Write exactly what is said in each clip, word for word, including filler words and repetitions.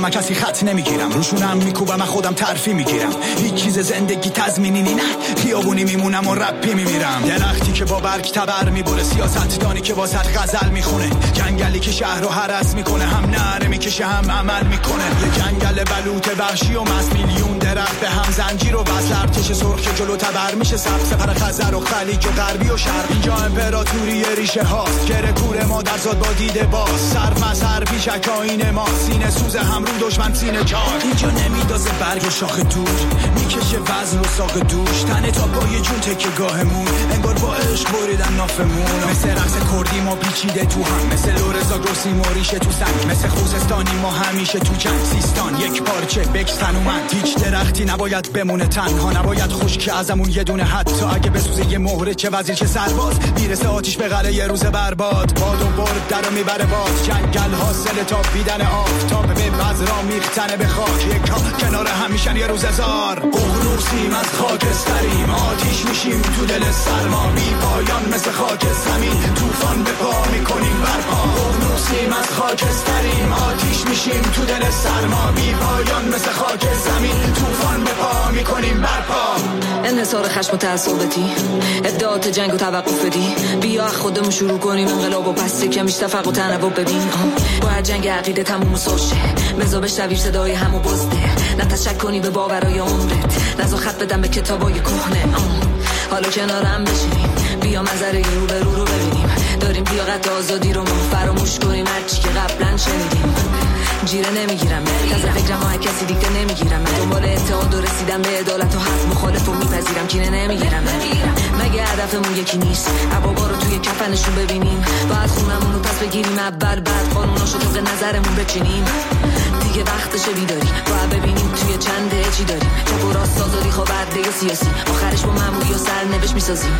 من کسی خط نمیگیرم، روشونم میکوبم من خودم ترفی میگیرم. هیچ چیز زندگی تضمینی نه، خیابونی میمونم و رپی میمیرم. درختی که با برگ تبر میبره، سیاستدانی که واسط غزل میخونه، جنگلی که شهر رو هرس میکنه، هم نعره میکشه هم عمل میکنه. یه جنگل بلوط وحشی و مس، میلیون درخت به هم زنجیر و وصل، ارتش سرخ که جلو تبر میشه سبز، سپر خزر و خلیج و غربی و شرق. اینجا امپراتوری ریشه هاست، گره کوره ما در زاد با دیده باز، سر مسر پیشک آینه ما، سینه سوز هم رو دشمن سینه چار. اینجا نمیدازه برگ و شاخ دور، میکشه وزن و ساق دوش، تنه تا پای جون تکه گاهمون، انگار با عشق بریدن نافمون. مثل رقص کردی ما پیچیده تو هم، مثل لورزا گرسی ما ریشه تو سنگ، مثل خوزستانی ما همیشه تو جنگ. سیستان یک پارچه بکسن و من، هیچ درختی نباید بمونه تنها، نباید خشک ازمون یه دونه، حتی اگه بسوزه یه مهره چه وزیر چه سرباز، میرسه آتیش به قلعه یه روز برباد. باد و برد درو میبره باز، جنگل حاصل تا بیدن آفتاب به بذرا میختنه به خاک، یک کنار هم میشن یه روز هزار. ققنوسیم از خاکستریم، آتیش میشیم تو دل سرما، بی پایان مثل خاک زمین، طوفان به پا میکنیم برپا. ققنوسیم از خاکستریم، آتیش میشیم تو دل سرما، بی پایان مثل خاک زمین، طوفان به پا میکنیم برپا. انحصار خشم و تعصبتی، ادعات جنگ و توقف بدی، بیا خودمون شروع کنیم انقلاب و پس کمیش تفرق و تنوع ببین. باید جنگ عقیده تموم سوشه، بزا بشنوی صدای همو بزده، نه تشک کنی به باورای عمرت، نزا خط بدم به کتابای کهنه. حالا کنارم بشینیم، بیا منظره رو به رو رو ببینیم، داریم لیاقت آزادی رو ما فراموش کنیم، هرچی که قبلا شنیدیم. جیره نمیگیرم تازه فکرم ها کسی دیگه نمیگیرم، دنبال اتحاد و رسیدم به عدالت و حق مخالف و میپذیرم، کینه نمیگیرم. مگه هدفمون یکی نیست عبابا رو توی کفنشون ببینیم، باید خونمون رو پس بگیریم اول، بعد قانوناشو طبق نظرمون بچینیم. دیگه وقتشه بیداری، باید ببینیم توی چنده چی داریم، چپ و راست آزادی خواه برده سیاسی، آخرش با معمولی و سرنوشت میسازیم.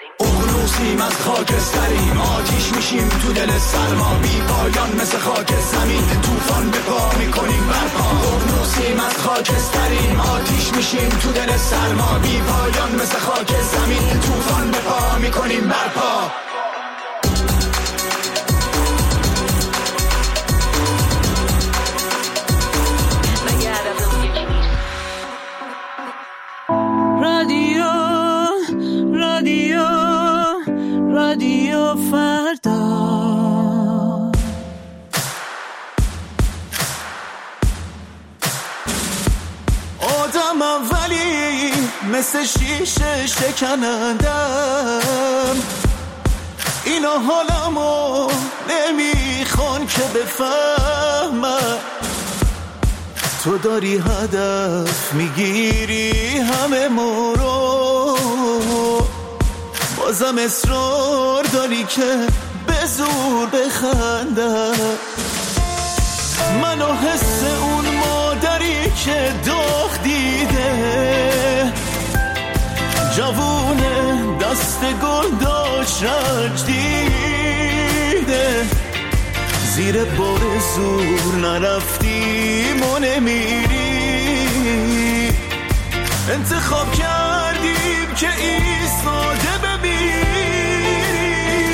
ققنوسیم از خاکستریم، آتیش میشیم تو دل سرما، بی پایان مثل خاک زمین، طوفان به پا میکنیم برپا. ققنوسیم از خاکستریم، آتیش میشیم تو دل سرما، بی پایان مثل خاک زمین، طوفان به پا میکنیم برپا. رادیو رادیو رادیو فردا. آدمم ولی مثل شیشه شکنندم، اینا حالمو نمیخوان که بفهمم، تو داری هدف میگیری همه مورو، بازم اصرار داری که به زور بخندم. منو حس اون مادری که داغ دیده، جوونه دست گل داشت رنج دیده، زیر بار زور نرفتیم و نمیری، انتخاب کردیم که ایستاده بمیری.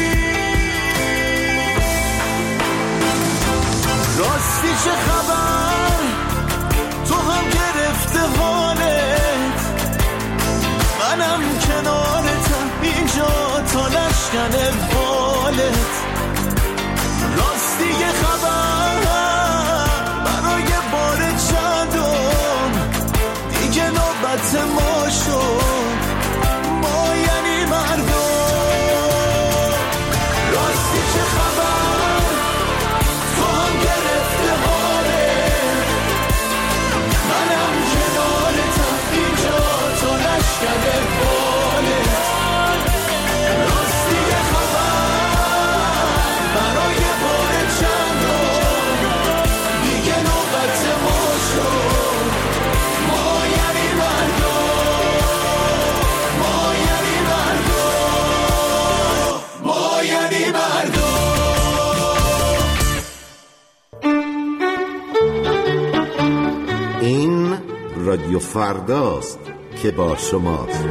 راستی چه خبر تو هم گرفته حالت، منم کنارتم اینجا تا نشکن بالت. راستی یه خبر برای بار چندم، دیگه نوبت ما شد، ما یعنی مردم. راستی چه خبر تو هم گرفته حالت، منم کنارتم اینجا تا نشکن بالت. راستی یه خبر برای بار چندم، دیگه نوبت ما شد، ما یعنی مردم، ما یعنی مردم، ما یعنی مردم. این رادیو فرداست که با شماست.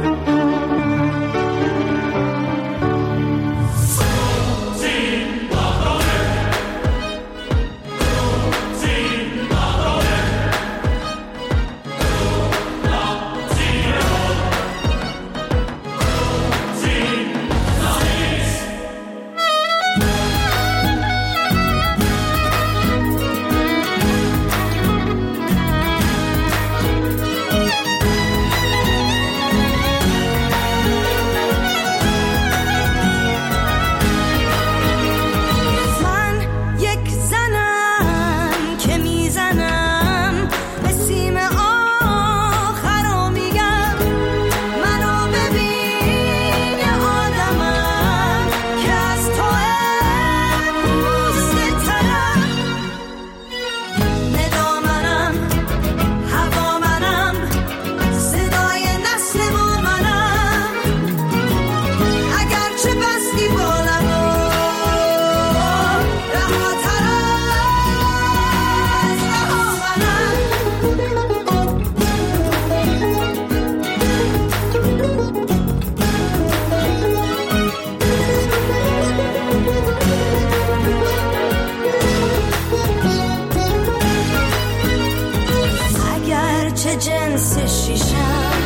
چه جنس شیشم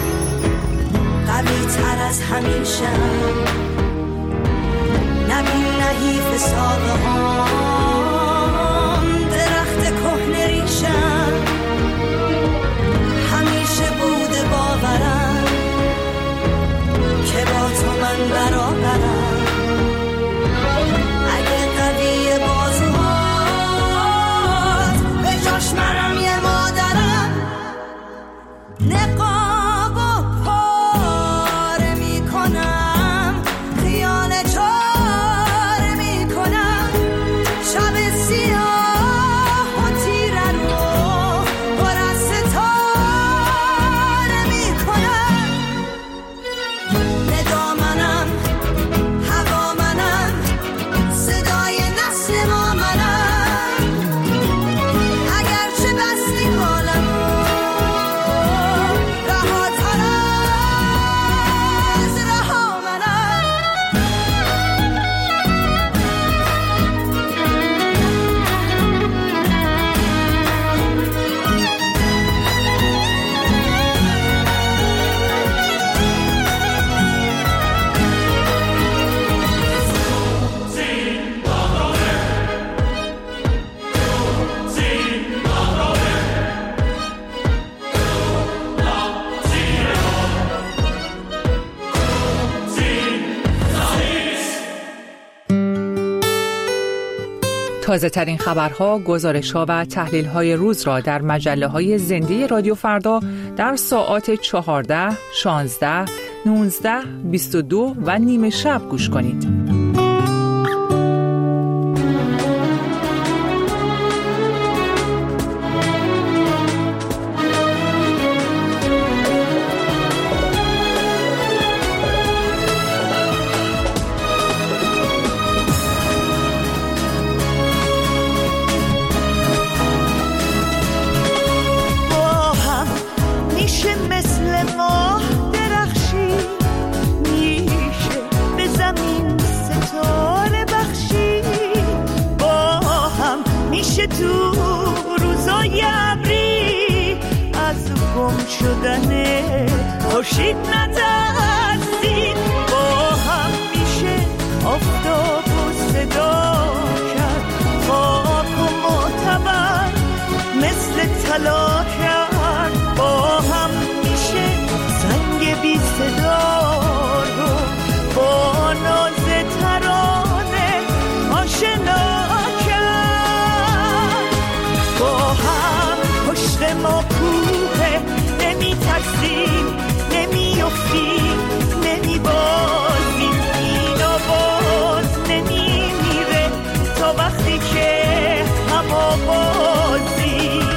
قوی تر از همیشه نبین نحیف ساقه هم درخت کهنه ریشم همیشه بوده باورم که با تو من برابرم اگه قوی بازوهات به جاش منم یه مادرم نقاب و پاره می کنم خیال چاره می کنم شب سیاه و تیره رو پر از ستاره می کنم ندا منم هوا منم صدای نسل ما منم اگرچه بستی حالم رهاتر از رها منم تازه ترین خبرها، گزارش‌ها و تحلیل‌های روز را در مجله‌های زنده رادیو فردا در ساعات چهارده، شانزده، نوزده، بیست و دو و نیمه شب گوش کنید. تو روزای ابری از گم شدن خورشید نترسید با هم میشه آفتاب و صدا کرد خاک و معتبر مثل طلا کرد با هم میشه زنگ بی صدا رو با ناز ترانه آشنا ما کوه نمی ترسیم نمی افتیم نمی بازیم این آواز نمی میره تا وقتی که هم آوازیم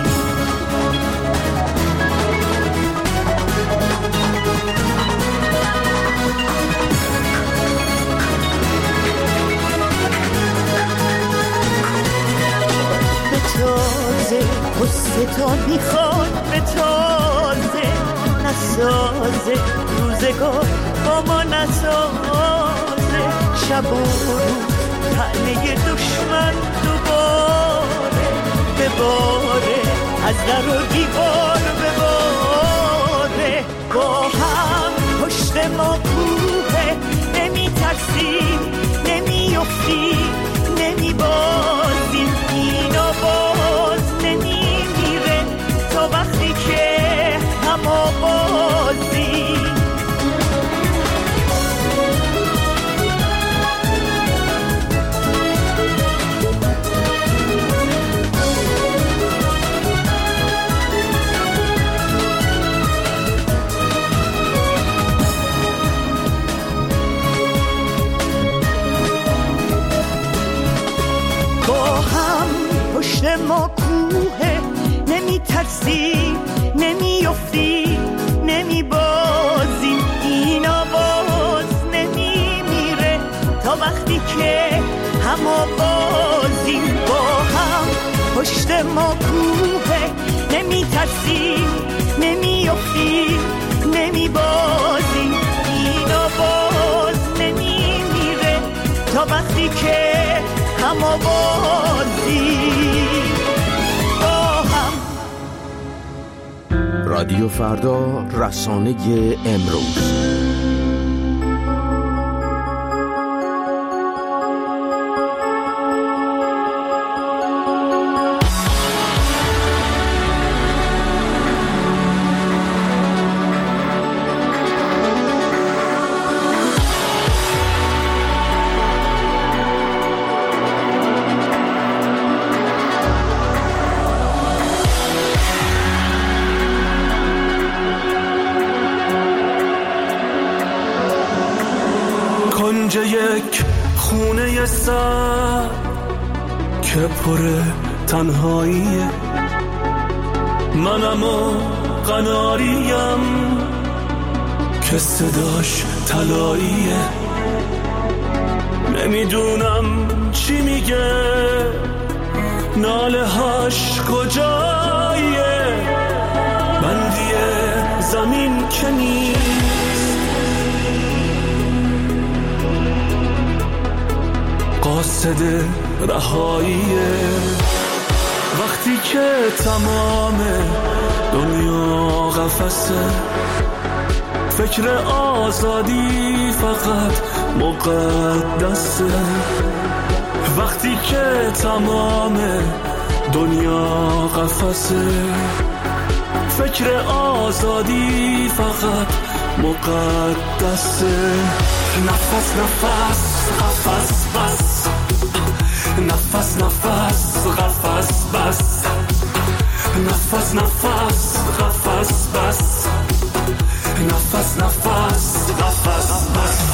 به تازه قصه تا میخواد به تازه نسازه روزگار با ما نسازه شب و روز تنه دشمن دوباره بباره از در و دیوار بباره با هم پشت ما کوه نمی ترسیم نمی افتیم نمی بازیم این آواز نمی میره تا وقتی که هم آوازیم پشت ما کوه نمی ترسیم نمی افتیم نمی بازیم این آواز نمی میره تا وقتی که هم آوازیم با هم پشت ما کوه نمی ترسیم نمی افتیم نمی بازیم این آواز نمی میره تا وقتی که هم آوازیم با هم رادیو فردا، رسانه امروز. کنج یک خونه سر که پر تنهاییه، منم و قناریم که صداش طلاییه. نمیدونم چی میگه، ناله هاش کجاییه، بندی زمین که نیست، قاصد رهاییه. وقتی که تمام دنیا قفسه، فکر آزادی فقط مقدسه. وقتی که تمام دنیا قفسه، فکر آزادی فقط مقدسه. نفس نفس قفس بس، نفس نفس قفس بس، نفس نفس قفس بس، نفس نفس قفس بس.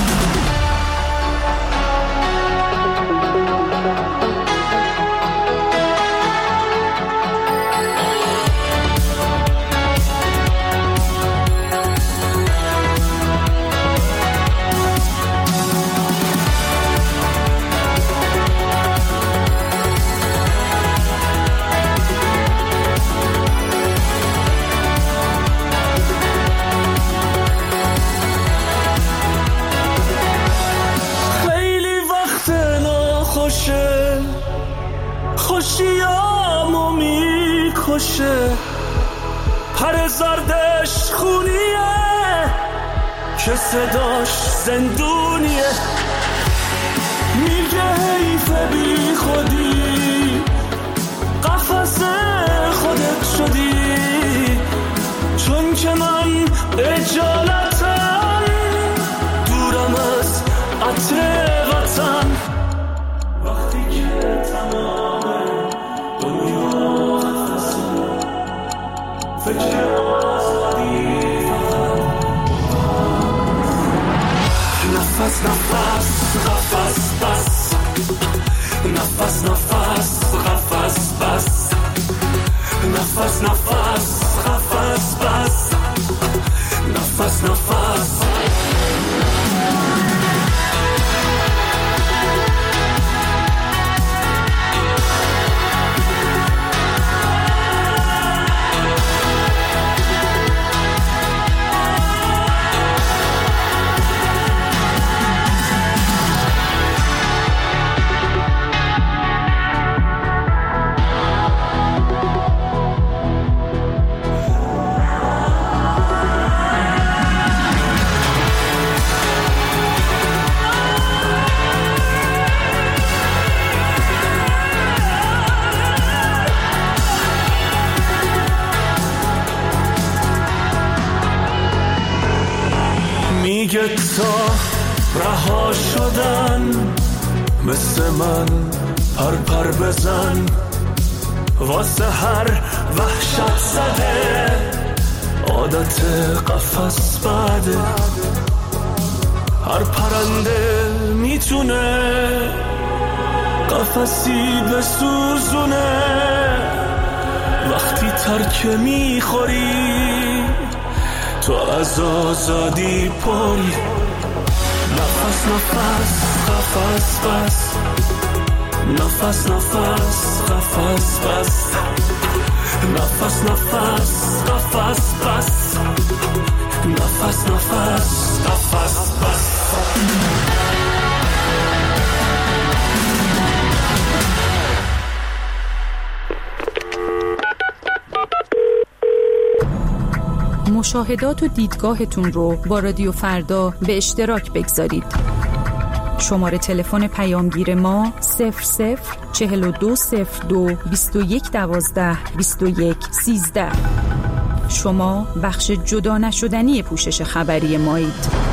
خوشیامو میکشه، پر زردش خونیه که صداش زندونیه. میگه حیف بی خودی، قفس خودت شدی، چون که من اجالتم، دورم از عطر وطن. وقتی که تمام دنیا قفسه، فکر آزادی نفس نفس قفس بس، نفس نفس قفس بس، نفس نفس قفس بس، نفس نفس. میگه تا رها شدن مثل من پر پر بزن، واسه هر وحشت زده عادت قفس بده. هر پرنده میتونه قفسی بسوزونه، وقتی ترک میخوری تو از آزادی پری. نفس نفس قفس بس، نفس نفس قفس بس، نفس نفس قفس بس، نفس نفس قفس بس. مشاهدات و دیدگاهتون رو با رادیو فردا به اشتراک بگذارید. شماره تلفن پیامگیر ما صفر صفر چهل و دو صفر دو بیست و یک دوازده بیست و یک سیزده. شما بخش جدا نشدنی پوشش خبری مایید.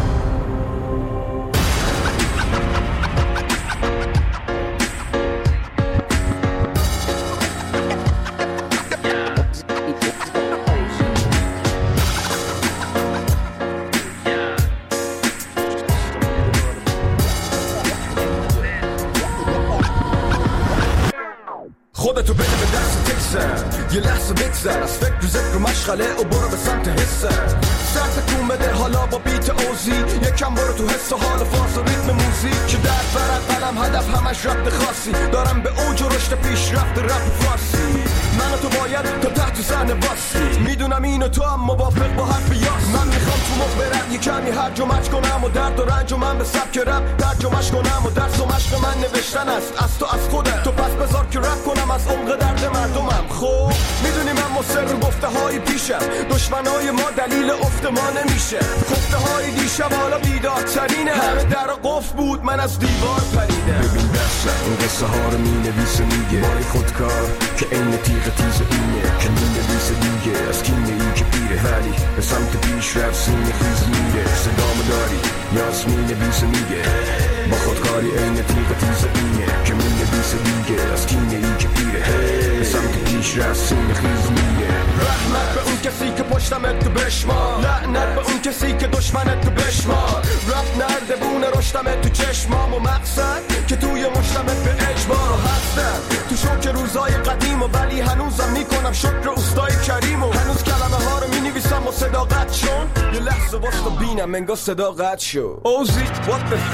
خودتو بده به دست تکسر، یه لحظه بگذر از فکر و ذکر و مشغله و برو به سمت حسر. سرتکون بده حالا با بیت اوزی، یکم برو تو حس و حال فاز و ریتم موزیک که در برد قلم هدف همش ربط خاصی. دارم به اوج و رشد پیش رفت رپ فارسی. من و تو باید تا تحت صحنه باسی، میدونم اینو تو هم موافق با حرف یاس. من میخوام تو موقع برم یه کمی هرج و مرج کنم و درد و رنج و من به سبک رپ ترجمه‌اش کنم و درس و مشق من نوشتن است از تو از خودت. تو پس بذار که رپ کنم از عمق درد مردمم. خب میدونی من مصر رو گفته های پیشم، دشمنای ما دلیل افت ما نمیشه. خفته های دیشب حالا بیدارترینه، همه در قفل بود من از دیوار پریدم. ببین دستم این قصه ها رو مینویسه میگه بای خودکار که این تیغ تیز اینه که مینویسه دیگه از کینه این که پیره، ولی به سمت پیش رفت سینه خیز میره. صدامو داری یاس مینویسه میگه با خودکاری این تیغ تیز اینه که مینویسه دیگه از کینه این که پیره. به سمت پیش رفت سینه خیز میره. رحمت به اون کسی که پشتمت تو بشمار، لعنت به اون کسی که دشمنت تو بشمار. رب نرده بونه رشتمت تو چشمام و مقصد که توی مشتمت به اجبار هستم. تو شوک روزای قدیم و ولی هنوزم میکنم شکر استای کریم و هنوز کلمه ها رو مینویسم و صداقت شون. یه لحظه واسه بینم انگار صداقت شو. اوزی what the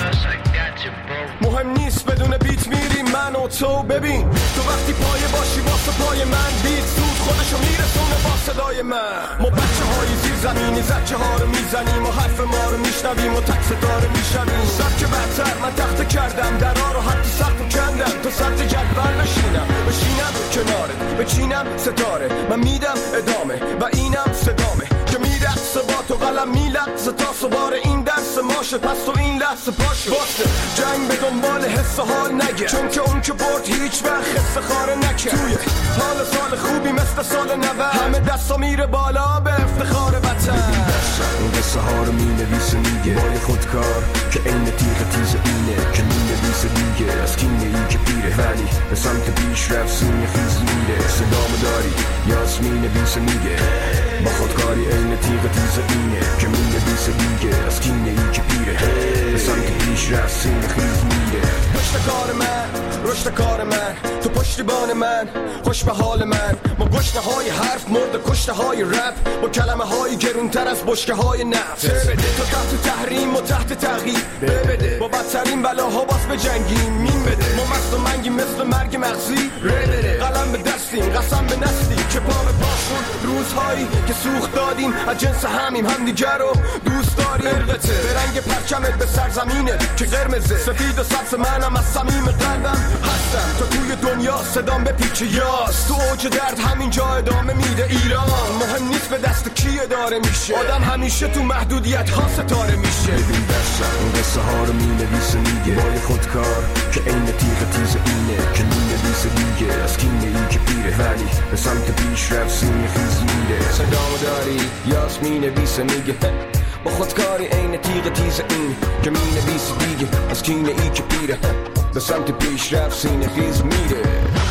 مهم نیست بدون بیت میریم من و تو. ببین تو وقتی پایه باشی واسه پای من بیت زود خودشو میرسونه با صدای من. ما بچه های زیر زمینی زچه ها رو میزنیم و حرف ما رو میشنویم و تک صدا رو میشنویم. سب که برتر من تخته کردم درها رو حتی سخت و کندم تا سطح جدول بشینم بشینم کنارت بچینم ستاره. من میدم ادامه و اینم صدامه که میرقصه با تو قلم میلقصه تا سوار این درس ماشه. پس تو این لحظه پاشه واسه جنگ به دنبال حس حال نگه، چون که اون که برد هیچ وقت حس خاره نکه. توی حال سال خوبی مثل سال نوه همه دستا میره بالا به افتخار وطن. این قصه ها رو مینویسه میگه بای خودکار که این تیغ تیز اینه که مینویسه دیگه از کینه این که پیره، ولی به سمت پیش رفت سینه خیز میره. صدامو داری یاس مینویسه میگه با خودکاری این تیغ تیز اینه که مینویسه دیگه از کینه این که پیره. به سمت پیش رفت سینه خیز میره. پشت کار من رشد کار من تو پشتیبان من خوش به حال من. ما گشنه های حرف مرد کشته های رپ با کلمه های گرونتر از بشکه های نفت. بده تو تحت تحریم و تحت تغییر بده با بدترین بلاها باز به جنگیم مین بده. ما مست و منگی مثل مرگ مغزی بده. قلم به دستیم قسم به نسلی که پا به پاشون روزهایی که سوخت دادیم از جنس همیم همدیگر رو دوست داریم. البته به رنگ پرچمت به سرزمینه که قرمزه سفید و سبز منم از صمیم قلبم هستم. تو توی دنیا صدام به پیچ یاس تو اوج درد همینجا ادامه میده. ایران مهم نیست به دست کی اداره میشه، آدم همیشه تو محدودیت ها ستاره میشه. ببین دستم این قصه ها رو مینویسه میگه بای خودکار که این تیغ تیز اینه که مینویسه دیگه از کینه این که پیره، ولی به سمت پیش رفت سینه خیز میره. صدامو داری یاس مینویسه میگه با خودکاری این تیغ تیز این که مینویسه دیگه از کینه ای که پیره. به سمت پیش رفت سینه خیز میره.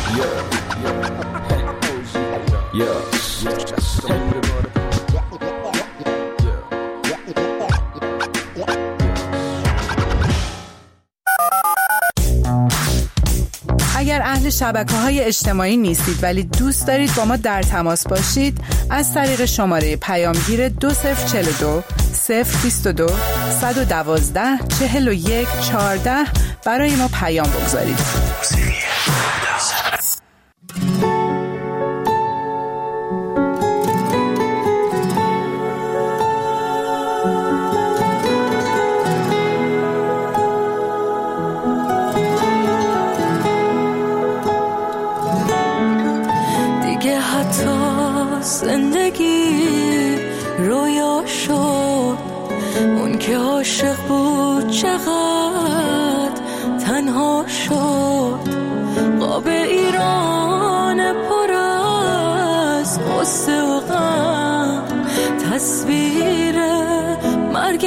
اگر اهل شبکه‌های اجتماعی نیستید ولی دوست دارید با ما در تماس باشید، از طریق شماره پیامگیر دو صفر چهل و دو صفر بیست و دو صد و دوازده چهل و یک چهارده برای ما پیام بگذارید. دیگه حتی زندگی رویا شد. اون که عاشق بود چقدر تنها شد. قاب ایران پر از قصه و غم، تصویر مرگ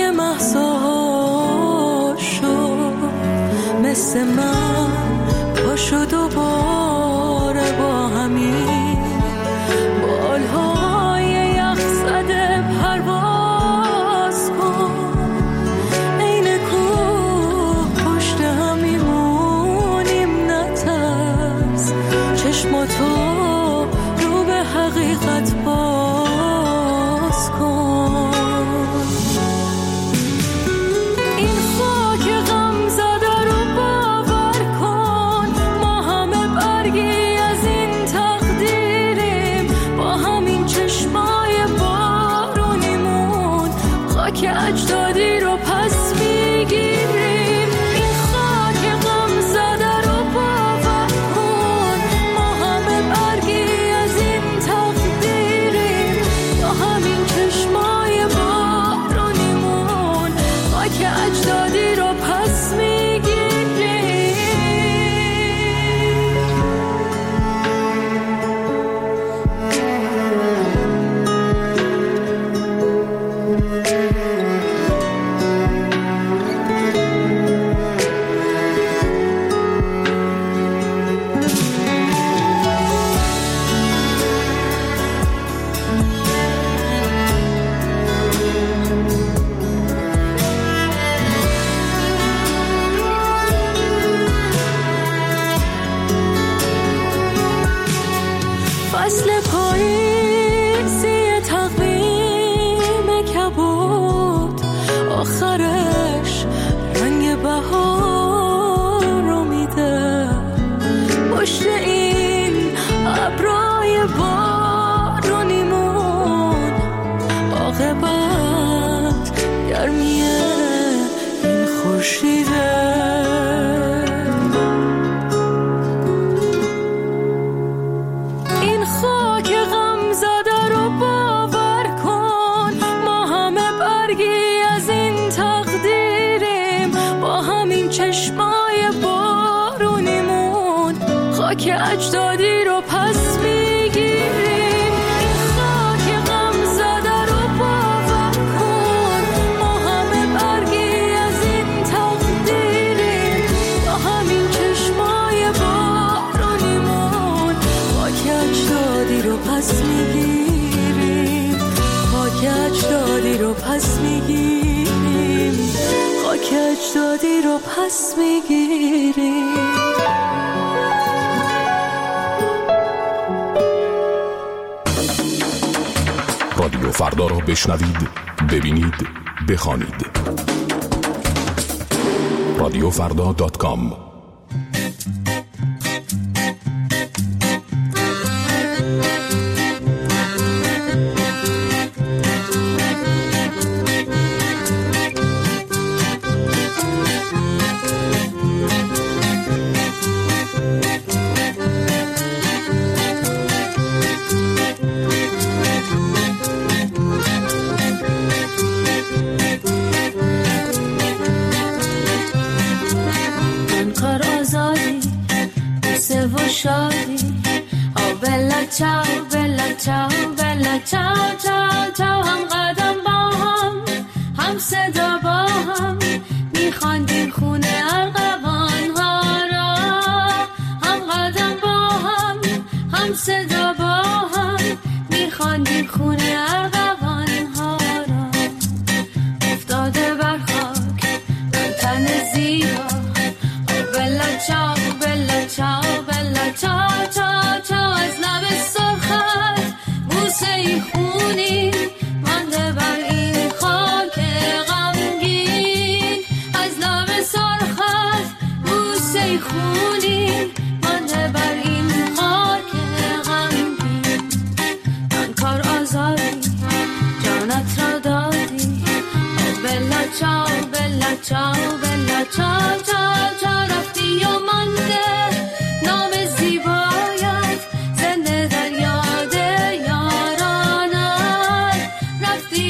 مهسا شد. مثل من پاشو دوباره با همین بالهای یخ زده پرواز کن. این کوه پشت هم میمونیم نترس، چشماتو رو به حقیقت باز کن. این خاک غم زده رو باور کن، ما همه برگی از این تقدیریم. با همین چشمای بارونیمون خاک اجدادی رو پس میگیریم. این خاک غم زده رو باور کن، ما همه برگی از این تقدیریم. با همین چشمای بارونیمون خاک اجدادی رو پس میگیریم. فصل پاییزی تقویم کبود، آخرش رنگ بهار رو میده. پشت این ابرای بارونیمون عاقبت گرمی این خورشیده. این خاک غم زده رو باور کن، ما همه برگی از این تقدیریم. با همین چشمای بارونیمون خاک اجدادی رو پس میگیریم. این خاک غم زده رو باور کن، ما همه برگی از این تقدیریم. با همین چشمای بارونیمون خاک اجدادی رو پس میگیریم. خاک اجدادی رو پس میگیریم. خاک اجدادی رو پس میگیریم. رادیو فردا را بشنوید، ببینید، بخوانید. رادیو فردا دات کام. شادی. او بلا چاو بلا چاو بلا چاو چاو چاو، هم قدم با هم هم صدا با هم میخواندیم خونه ارغوان ها را. هم قدم با هم هم صدا با هم میخواندیم خونه ارغوان ها را. افتاده بر خاک من تن زیبا. او بلا چاو بلا چاو بلا چاو چاو چاو، از لب سرخت بوسه ای خونی مانده بر این خاک غمگین. از لب سرخت بوسه ای خونی مانده بر این خاک غمگین. من کار آزادی جانت را دادی. او بلا چاو بلا چاو بلا چاو چاو چاو، رفتی و مانده نام زیبایت زنده در یاد یارانت. رفتی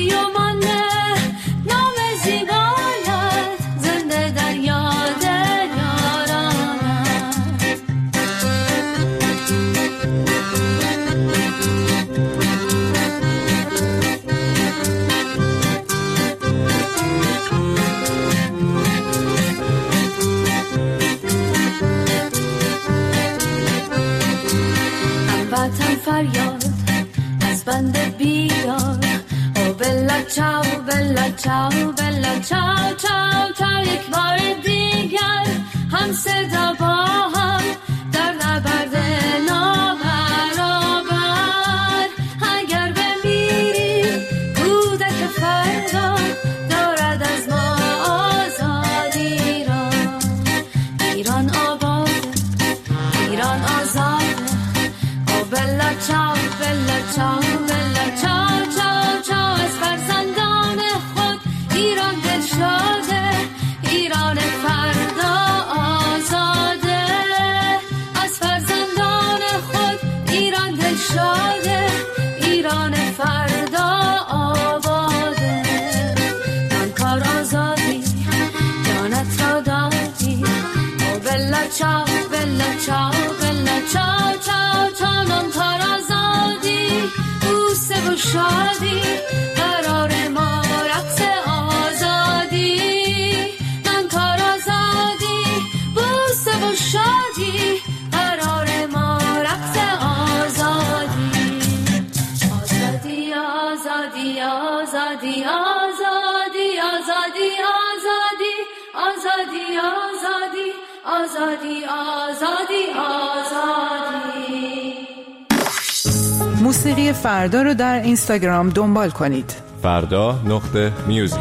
بیار. او بلا چاو بلا چاو بلا چاو چاو چاو یک بار دیگر هم صدا با هم در نبرد نابرابر. اگر بمیری کودک فردا دارد از ما آزادی را. ایران آباد ایران آزاد. او بلا چاو بلا چاو بلا چاو چاو چاو از فرزندان خود ایران دل شاده. ایران فردا آزاده. از فرزندان خود ایران دل شاده. ایران فردا آباده. من کار آزادی جانت را دادی. او بلا چاو بلا چاو بلا چاو چاو چاو نام کار آزادی بوسه و شادی قرار ما رقص آزادی. من کار آزادی بوسه و شادی قرار ما رقص آزادی. آزادی آزادی آزادی آزادی آزادی آزادی آزادی آزادی آزادی آزادی. موسیقی فردا رو در اینستاگرام دنبال کنید. فردا نقطه میوزیک.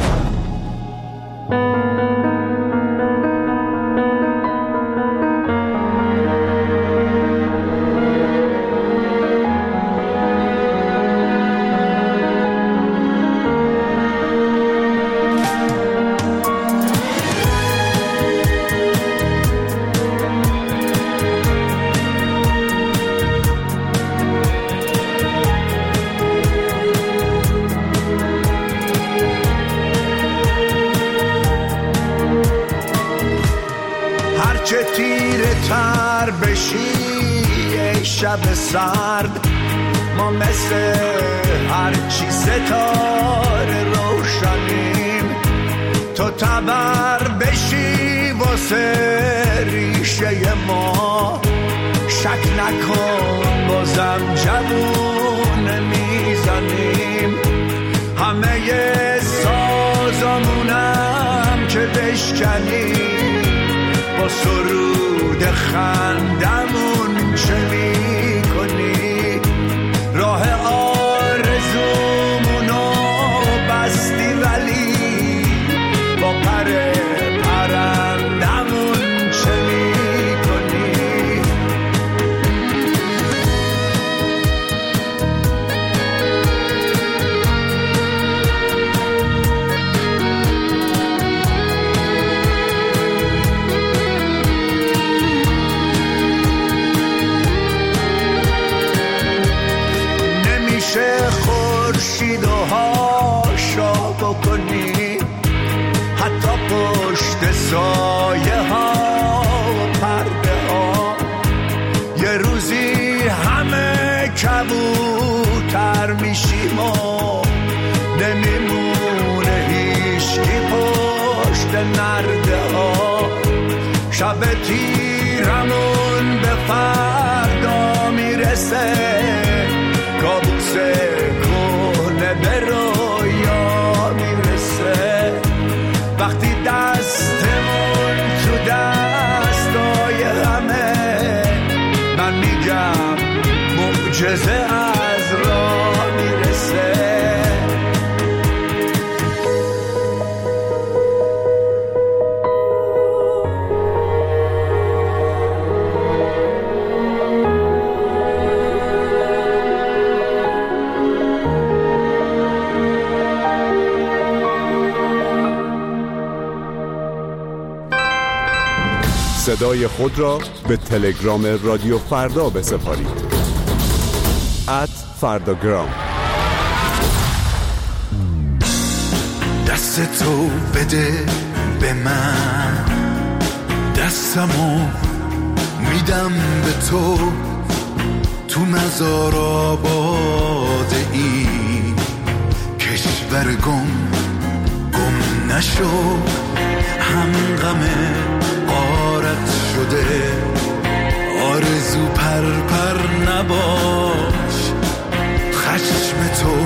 چه تیره تر بشی ای شب سرد، ما مثل هرچی ستاره روشنیم. تو تبر بشی واسه ریشه ما، شک نکن بازم جوون میزنیم. همه سازمونم که بشکنیم، با سرود خندمون چه می کنی؟ راه آرزومونو بستی ولی با پر پرندمون چه می کنی؟ خورشید و هاشا بکنی، حتی پشت سایه ها و پرده ها. یه روزی همه کبوتر میشیم و نمیمونه هیچکی پشت نرده ها. شب تیرمون به فردا میرسه، کابوس کنه به رویا میرسه. وقتی دستمون تو دستای همه، من میگم معجزه از راه میرسه. صدای خود را به تلگرام رادیو فردا بسپارید. ات فرداگرام. دست تو بده به من، دستمو میدم به تو. تو مزار آباد این کشور گم گم نشو. هم غمه غارت شده، آرزو پر پر نباش. خشم تو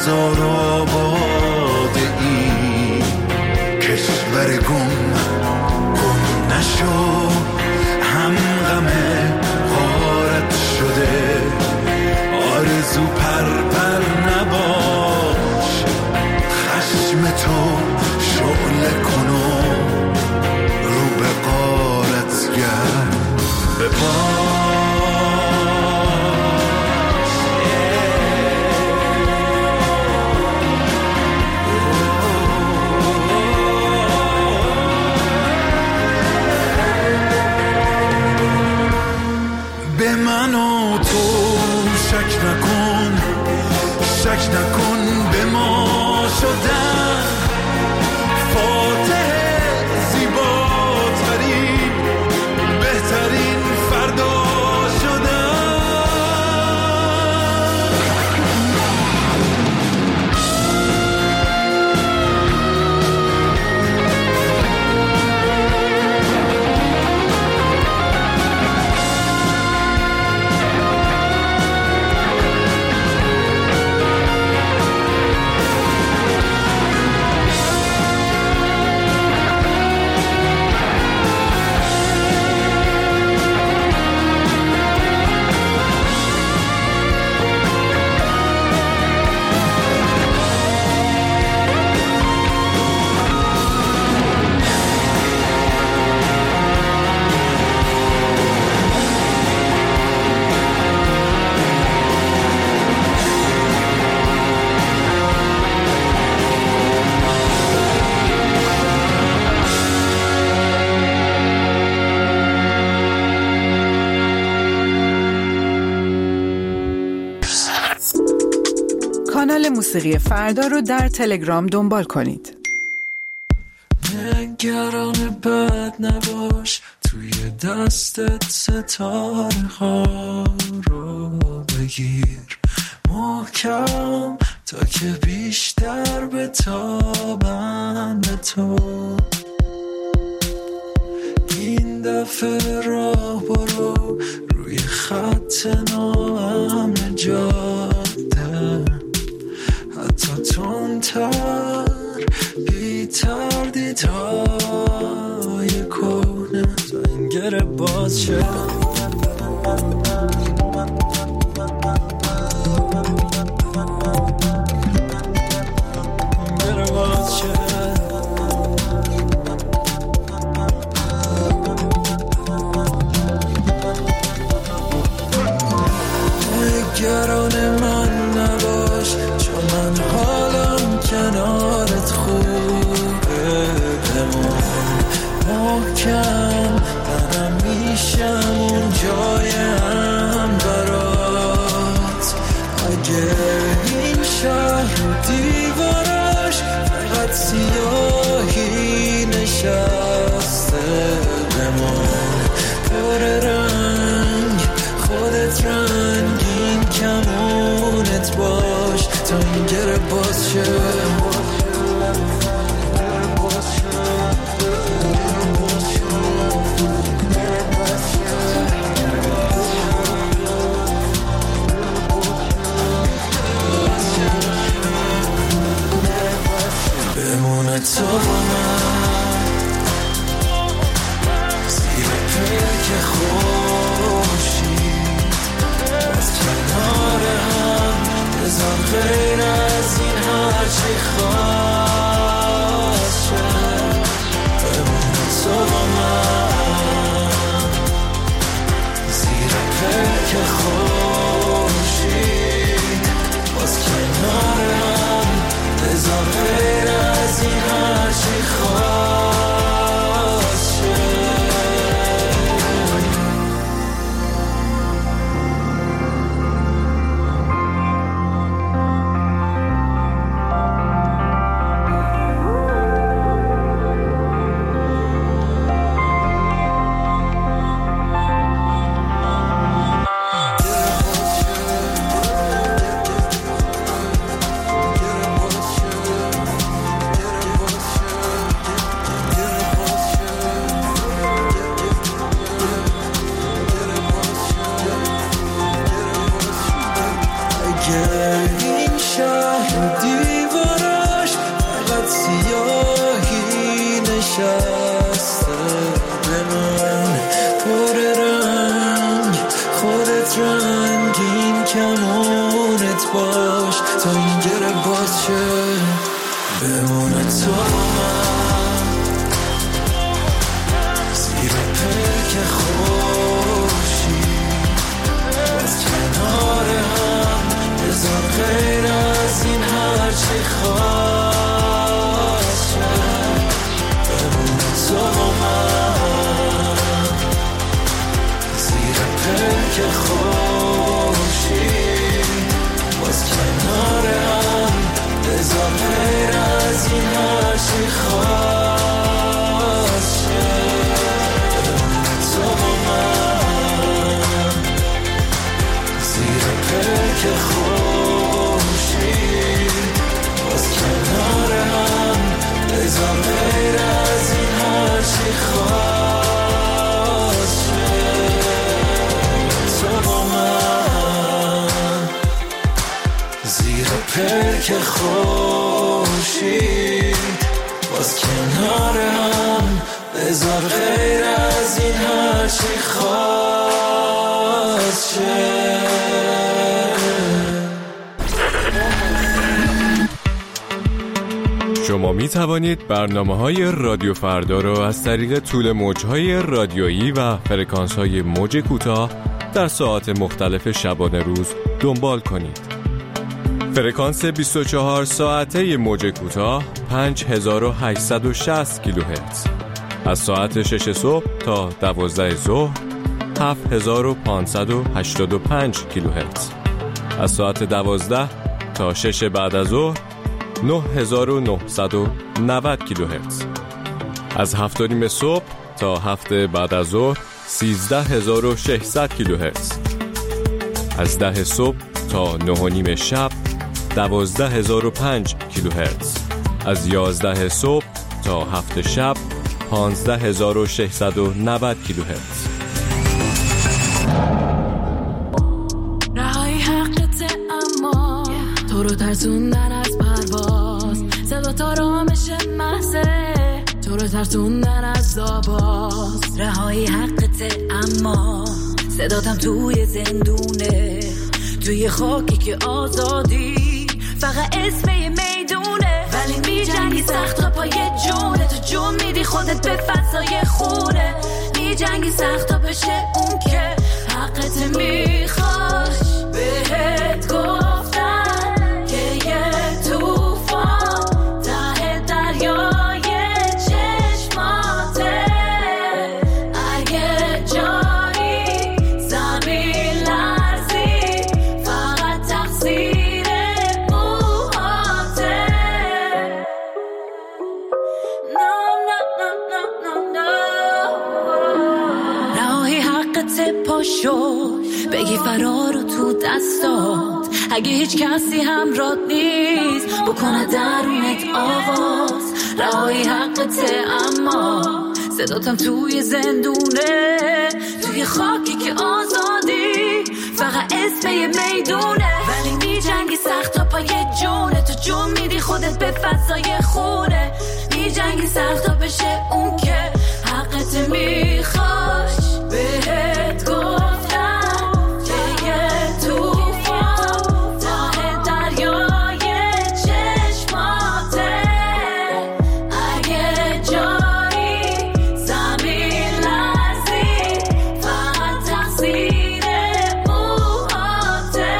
بزار آباد این کشور گم گم نشو، هم غم غارت شده آرزو پر پر نباش، خشم تو شعله کنو رو به غارت گرد به پا. به من و تو شک نکن، شک نکن به ما شدن فاتح زیباترین بهترین فردا شدن. کانال موسیقی فردا رو در تلگرام دنبال کنید. نگران بد نباش، توی دستت ستاره ها رو بگیر محکم تا که بیشتر بتابن به تو. این دفعه راه برو روی خط ناامن جاده، حتی تندتر بی تردیدهای کهنه تا این گره باز شه. گره باز شه. نگران من نباش، چون من حالم کنارت خوبه. بمون محکم، منم میشم اون جایم برات. اگه این شهر و دیوارش فقط سیاهی نشسته، بمون پر رنگ خودت رنگین کمونت باش تا این گره باز شه. بمونه تو با من زیر پرک خورشید، از کنار هم بزن غیر از این هرچی شهر دیواراش فقط سیاهی نشسته به من پر رنگ خودت رنگین کمانت باش تا این گره باز شه بمونه تو من زیر پلک خوشی باز کنار هم بذار غیر از این هرچی خواست شه بمونه تو من زیر پلک خوشی باز کنار هم بذار غیر از این هرچی خواست شه تو من زیر پلک خوشی باز کنار هم بذار غیر از این هرچی خواست شه تو من زیر پلک خوشی باز کنار هم بذار غیر از این هرچی خواست شه. شما می توانید برنامه‌های رادیو فردا را از طریق طول موج‌های رادیویی و فرکانس‌های موج کوتاه در ساعات مختلف شبانه روز دنبال کنید. فرکانس بیست و چهار ساعته موج کوتاه پنج هزار و هشتصد و شصت کیلوهرتز، از ساعت شش صبح تا دوازده ظهر هفت هزار و پانصد و هشتاد و پنج کیلوهرتز، از ساعت دوازده تا شش بعد از ظهر نه هزار و نهصد و نود کیلوهرتز، از هفت و نیم صبح تا هفت بعد از ظهر سیزده هزار و ششصد کیلوهرتز، از ده صبح تا نه و نیم شب دوازده هزار و پنج کیلوهرتز، از یازده صبح تا هفت شب پانزده هزار و ششصد و نود کیلوهرتز. رای حقته اما تو رو ترسوندن از پرواز، صدا تا رامش محضه تو رو ترسوندن از آواز. رهایی حقته اما صداتم توی زندونه، توی خاکی که آزادی فقط اسم یه میدونه، ولی می جنگی سخت تا پای جونه، تو جون میدی خودت به فضای خونه، می جنگی سخت تا بشه اون که حقت میخواش. بهت گفتن که یه توفان ته دریای چشماته، اگه جایی زمین لرزی فقط تقصیر موهاته. No, no, no, no, no, no. رهایی حقت پاشو بگی فرارو تو دستات، اگه هیچ کسی همراهت نیست بکنه درونت آواز. رهایی حقته اما صداتم توی زندونه، توی خاکی که آزادی فقط اسم یه میدونه، ولی می جنگی سخت تا پای جونه، تو جون میدی خودت به فضای خونه، می جنگی سخت تا بشه اون که حقت میخواش. بهت گفتم که یه توفان ته دریای چشماته، اگه جایی زمین لرزی فقط تقصیر موهاته.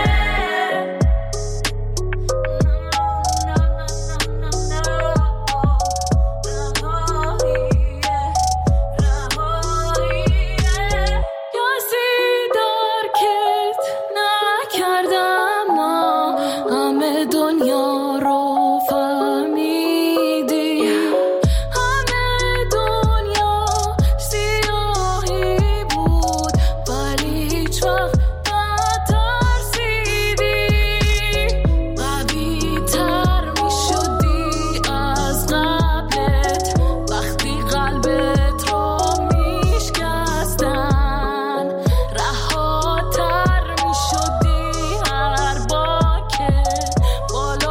بالا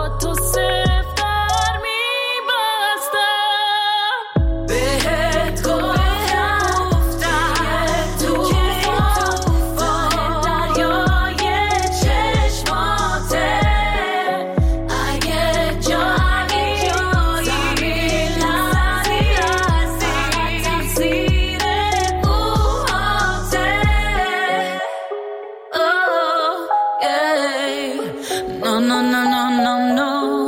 no, no, no.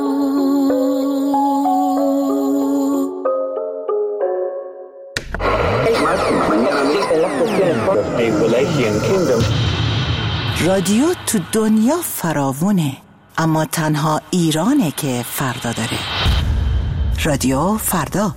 رادیو تو دنیا فراوونه، اما تنها ایرانه که فردا داره. رادیو فردا.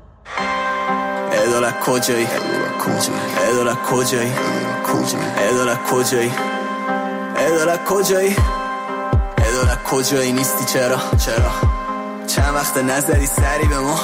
اداره کجایی؟ اداره کجایی؟ اداره کجایی؟ اداره کجایی؟ اداره کجایی نیستی چرا؟ چرا؟ چند وقت نظری سری به ما؟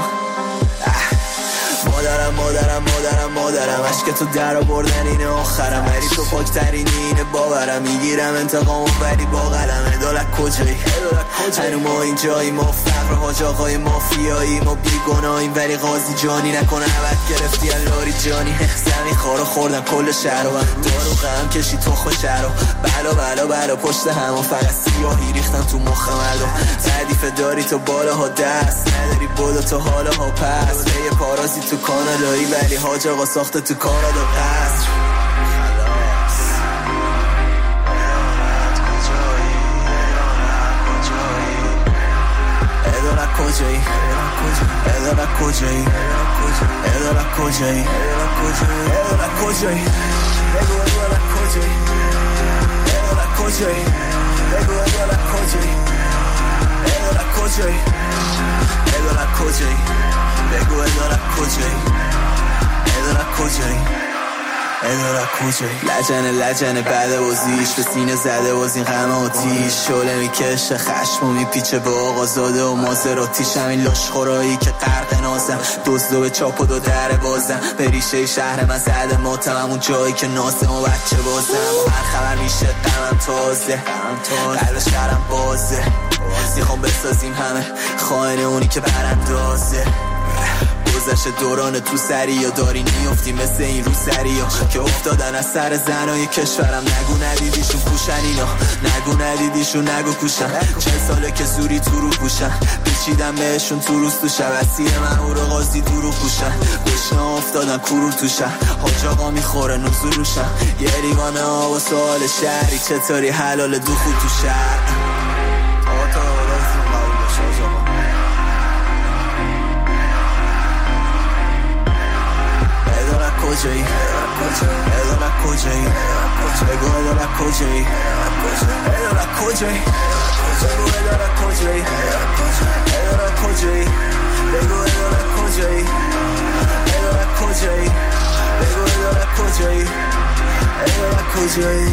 مادرم مادرم مادرم مادرم عشق تو در بردن اینه آخرم، ولی تو پاکترینی اینه باورم، میگیرم انتقامو ولی با قلم. ادالت کجایی؟ هنو ما اینجایی، ما فقر حاج آقای مافیایی، ما بیگناهیم ولی قاضی جانی نکنه عبد گرفتی اللاری جانی. زمین خارو خوردم کل شهر و دارو غم کشی تو خوش شهر و بلا بلا بلا پشت هم و فقط سیاهی ریختم تو مخ مردم. تعریف داری تو بالاها دست نداری بودا تو حالاها پس به پارازی تو کانادایی، ولی حاج آقا ساخته تو کانادا قصر. ادالت کجایی؟ ادالت کجایی؟ ادالت کجایی؟ ادالت کجایی؟ بگو ادالت کجایی؟ ادالت کجایی؟ بگو ادالت کجایی؟ ادالت کجایی؟ ادالت کجایی؟ بگو ادالت کجایی؟ ادالت کجایی؟ ادالت کجایی؟ لجنه لجنه بعد بازیش به سینه زده باز این غم آتیش، شعله میکشه خشم و میپیچه به آقا زاده و مازراتیش. همین لاشخورایی که غرق نازم، دزدو به چاپ و دو در بازم، به ریشه شهر من زده ماتم، اون جایی که ناسم و بچه بازم. و هر خبر میشه غمم تازه، قلب شهرم بازه، میخوام بسازیم همه خائن اونی که براندازه. گذشت دوران تو سری یا داری نیفتی مثل این رو سری ها که افتادن از سر زنای کشورم. نگو ندیدیشون پوشن اینا، نگو ندیدیشون نگو کوشن، چه ساله که زوری تو رو پوشن، پیچیدم بهشون تو روز تو شب، اسیر من او رو قاضی دو رو پوشن، گشنه افتادن کرور توشن، حاج آقا میخوره نوزو روشن، یه ریوانه ها و سوال شهری چطوری حلال دو خود تو شهر. کجایی؟ ادالت کجایی؟ بگو ادالت کجایی؟ ادالت کجایی؟ بگو ادالت کجایی؟ ادالت کجایی؟ بگو ادالت کجایی؟ ادالت کجایی؟ بگو ادالت کجایی؟ ادالت کجایی؟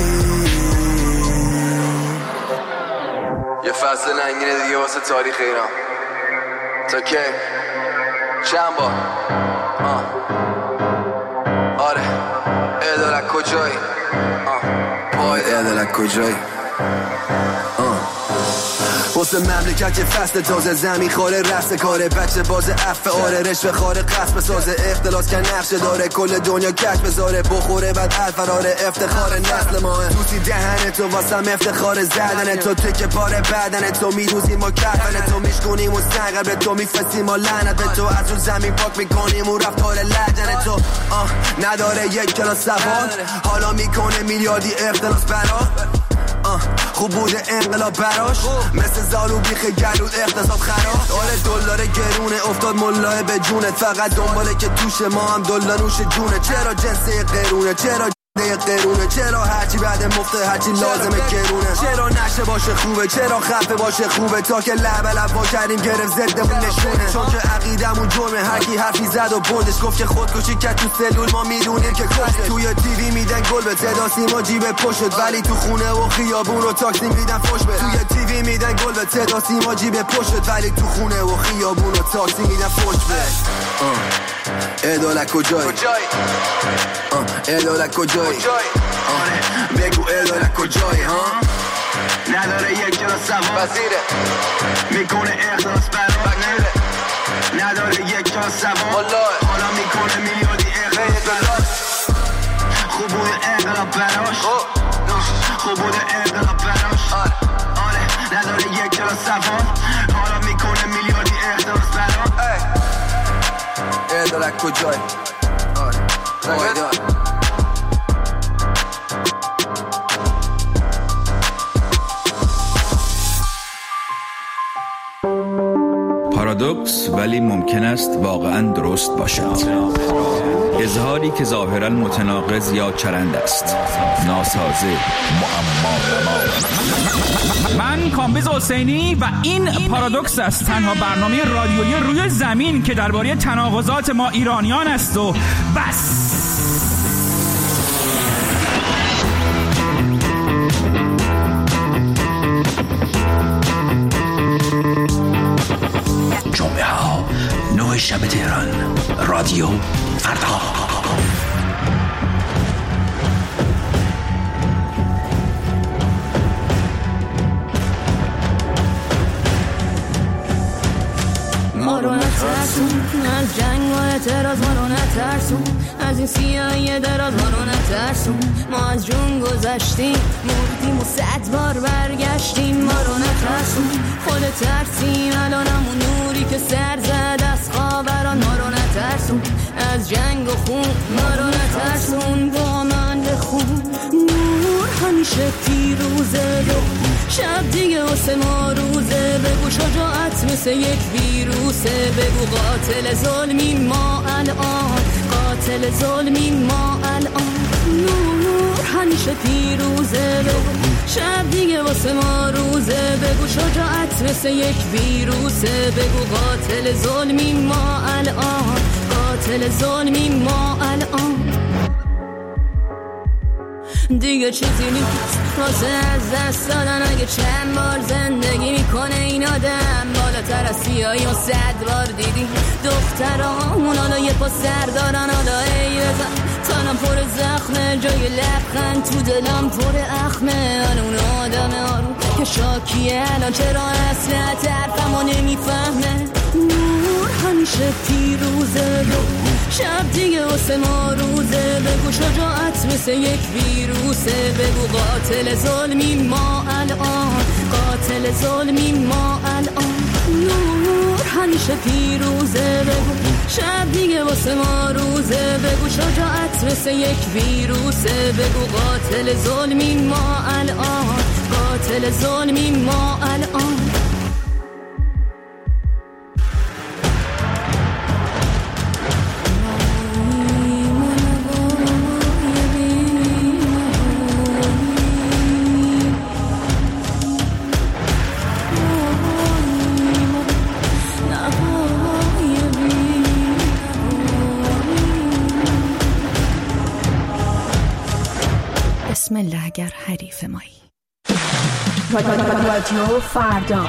یه فصل ننگینه دیگه واسه تاریخ ایران. تا که چند بار آه آره ادالت کجایی؟ آه ادالت کجایی؟ آه واسه مملکت که فصل تازه زمین خاره رفت کاره، بچه باز عفه آره رشوه خاره قصب سازه، اختلاس که نقشه داره کل دنیا کش بذاره، بخوره بعد الفراره افتخار نسل ماه، دوستی دهن تو واسم افتخار زدن تو، تکه پاره بدن تو میروزیم ما کفن تو، میشکنیم و سنگر به تو میفسیم ما لعنت به تو، از اون زمین پاک میکنیم و رفتار لجن تو. آه نداره یک کلاس سواد حالا میکنه میلیاردی اختلاس برا، خوب بوده انقلاب براش مثل زالو بیخ گلود اقتصاد خراب. آره دلار گرونه افتاد ملاه به جونت، فقط دنباله که توش ما هم دلار نوش جونه. چرا جنسه قرونه؟ چرا قرونه؟ چرا هرچی بعد مفته هرچی لازمه گرونه؟ چرا نشه باشه خوبه؟ چرا خفه باشه خوبه؟ تا که لب لب با کردیم گرفت زدمون نشونه، چون که عقیدمون جرمه. هرکی حرفی زد و بردش گفت که خودکشی کرد تو سلول، ما میدونیم که کشته. توی تیوی میدن گل به صدا سیما جیب پشت، ولی تو خونه و خیابون و تاکسی میدن فوش به. توی تیوی میدن گل به صدا سیما جیب پشت، ولی تو خونه و خیابون و تاکسی میدن فوش به. ادالت کجایی؟ ادالت کجایی؟ بگو ادالت کجایی؟ ها نداره یک کلاس سواد وزیره میکنه اخلاص برات، نداره یک کلاس سواد حالا میکنه میلیاردی اخلاص. خوب بوده انقلاب براش، خوب بوده انقلاب براش. آره نداره یک کلاس سواد حالا میکنه میلیاردی اخلاص براش. ادالت کجایی؟ آره پارادوکس ولی ممکن است واقعا درست باشد. اظهاری که ظاهرا متناقض یا چرند است، ناسازه، معما. من کامبیز حسینی و این پارادوکس است، تنها برنامه رادیویی روی زمین که درباره تناقضات ما ایرانیان است و بس. جمعه ها نه شب تهران، رادیو فردا. ما رو نترسون از جنگ و اعتراض، ما رو نترسون از این سیاهی دراز، ما رو نترسون. ما از جون گذشتیم، مردیم و صد بار برگشتیم. ما رو نترسون، خود ترسیم الانمون نوری که سر زد از خاوران. ما رو نترسون از جنگ و خون، ما رو نترسون با من بخون. نور همیشه پیروزه، شب دیگه واسه ما روزه. بگو شجاعت مثل یک ویروسه، بگو قاتل ظلمی ما الان، قاتل ظلمی ما الان. نور همیشه پیروزه، بگو شب دیگه واسه ما روزه. بگو شجاعت مثل یک ویروسه، بگو قاتل ظلمی ما الان، قاتل ظلمی ما الان. دیگه چیزی نیست واسه از دست دادن، اگه چند بار زندگی میکنه این آدم. بالاتر از سیاهی و صد بار دیدی دخترامون، حالا یه پا سر دارن. حالا ای بزن تنم پر زخمه، جای لبخند تو دلم پر اخمه. من اون آدم آروم که شاکیه الان چرا اصلا طرفمو نمیفهمه. نور همیشه پیروزه، شب دیگه واسه ما روزه. بگو شجاعت مثل یک ویروسه، بگو قاتل ظلمی ما الان، قاتل ظلمی ما الان. نور همیشه پیروزه، بگو شب دیگه واسه ما روزه. بگو شجاعت مثل یک ویروسه، بگو قاتل ظلمی ما الان، قاتل ظلمی ما الان. بسم الله اگر حریف مایی. رادیو فردا.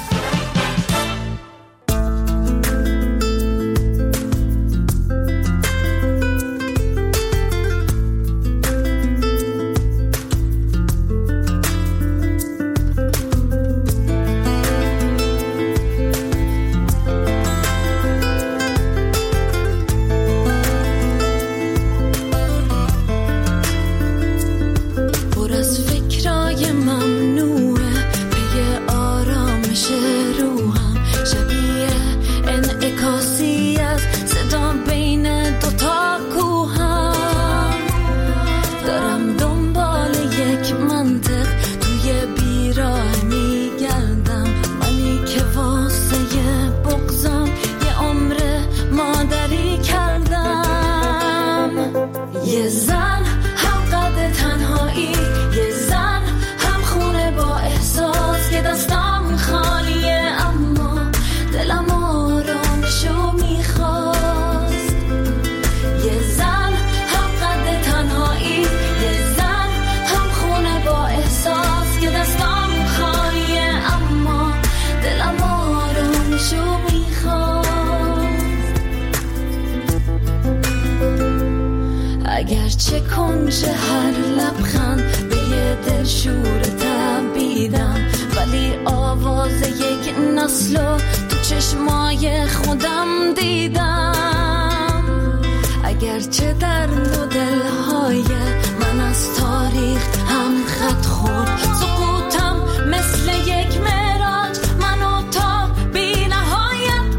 اگرچه کنج هر لبخند به یه دل شور تبیدم، ولی آواز یک نسلو تو چشمای خودم دیدم. اگرچه در دو دلهای من از تاریخ هم خط خورد، سقوطم مثل یک معراج منو تا بی نهایت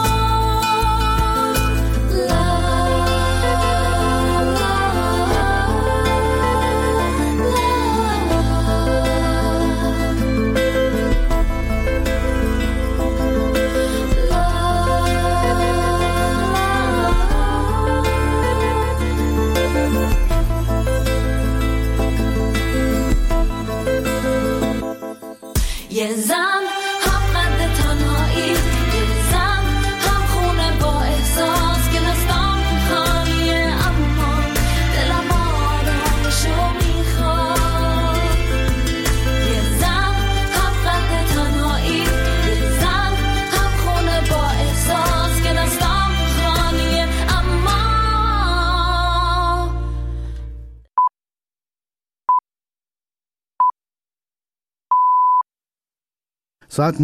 برد. لا زن هم قد تنهایی، یه زن هم خونه با احساس که دستام خالیه اما دلم آرامشو میخواد. یه زن هم قد تنهایی، یه زن هم خونه با احساس که دستام خالیه اما ساعت